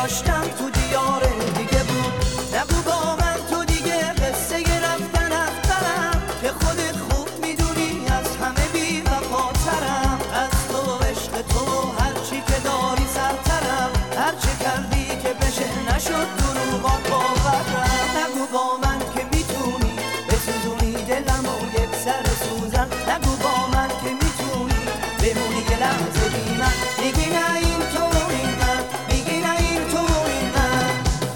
داشتم تو دیار دیگه بود. نگو با من تو دیگه قصه رفتن اخترم، که خودت خوب میدونی از همه بی وفاترم. از تو عشق تو هرچی که داری سرترم، هرچی کردی که بشه نشد دروغات باورم. نگو با من که میتونی بسوزونی دلم و یک سر سوزن، نگو با من که میتونی بمونی یه لحظه بی من. میگی نه این تو این من، میگی نه این تو این من.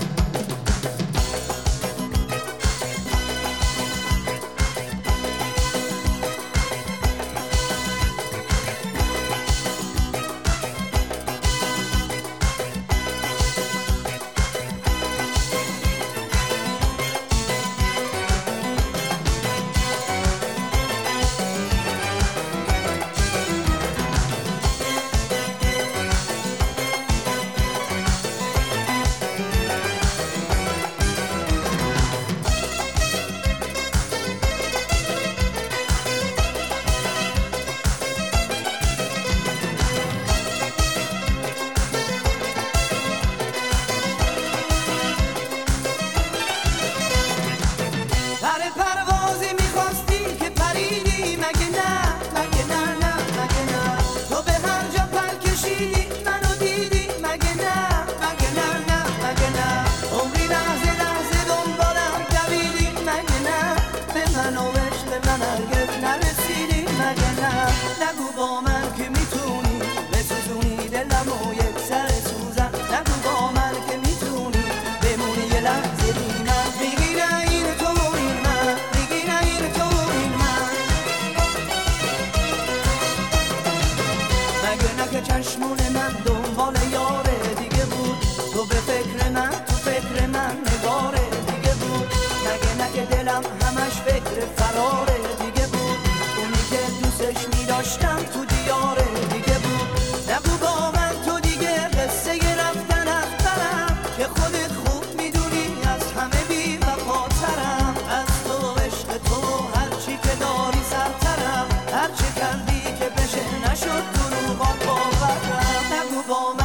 نگو با من که میتونی بسوزونی دلم و یک سر سوزن، نگو با من که میتونی بمونی یه لحظه بی من. میگی نه این تو این من، میگی نه این تو این من. مگه نه که چشمون من دنبال یار دیگه بود، تو به فکر من، تو فکر من نگار دیگه بود. مگه نه که دلم همش فکر فرار دیگه بود، اونی که دوستش میداشتم تو دیار دیگه بود. نگو با من تو دیگه قصه رفتن اخترم، که خودت خوب میدونی از همه بی وفاترم. از تو عشق تو هرچی که داری سرترم، هرچی کردی که بشه نشد دروغات باورم. نگو با من